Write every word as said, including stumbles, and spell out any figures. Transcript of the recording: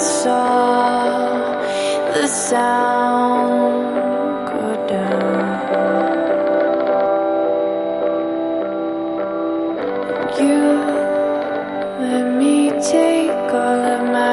saw the sound go down. You let me take all of my